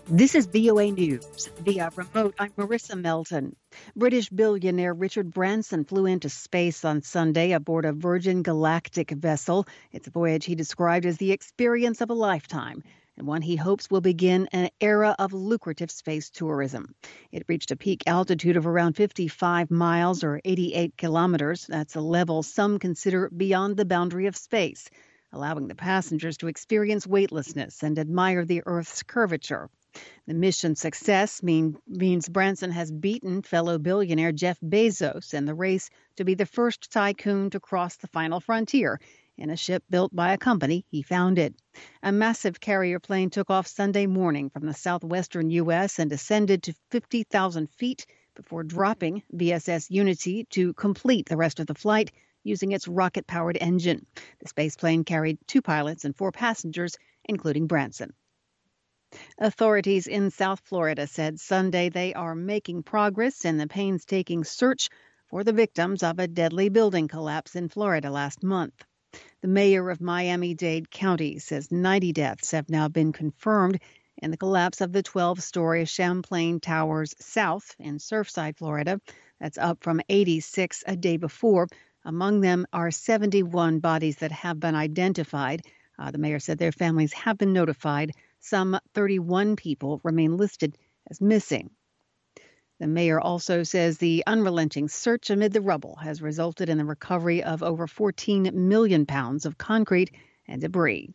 This is VOA News. Via remote, I'm Marissa Melton. British billionaire Richard Branson flew into space on Sunday aboard a Virgin Galactic vessel. It's a voyage he described as the experience of a lifetime, and one he hopes will begin an era of lucrative space tourism. It reached a peak altitude of around 55 miles or 88 kilometers. That's a level some consider beyond the boundary of space, allowing the passengers to experience weightlessness and admire the Earth's curvature. The mission's success means Branson has beaten fellow billionaire Jeff Bezos in the race to be the first tycoon to cross the final frontier in a ship built by a company he founded. A massive carrier plane took off Sunday morning from the southwestern U.S. and ascended to 50,000 feet before dropping VSS Unity to complete the rest of the flight using its rocket-powered engine. The space plane carried 2 pilots and 4 passengers, including Branson. Authorities in South Florida said Sunday they are making progress in the painstaking search for the victims of a deadly building collapse in Florida last month. The mayor of Miami-Dade County says 90 deaths have now been confirmed in the collapse of the 12-story Champlain Towers South in Surfside, Florida. That's up from 86 a day before. Among them are 71 bodies that have been identified. The mayor said their families have been notified. Some 31 people remain listed as missing. The mayor also says the unrelenting search amid the rubble has resulted in the recovery of over 14 million pounds of concrete and debris.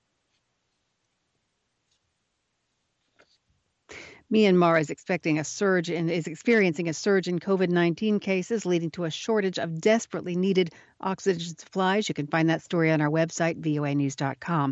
Myanmar is experiencing a surge in COVID-19 cases, leading to a shortage of desperately needed oxygen supplies. You can find that story on our website, voanews.com.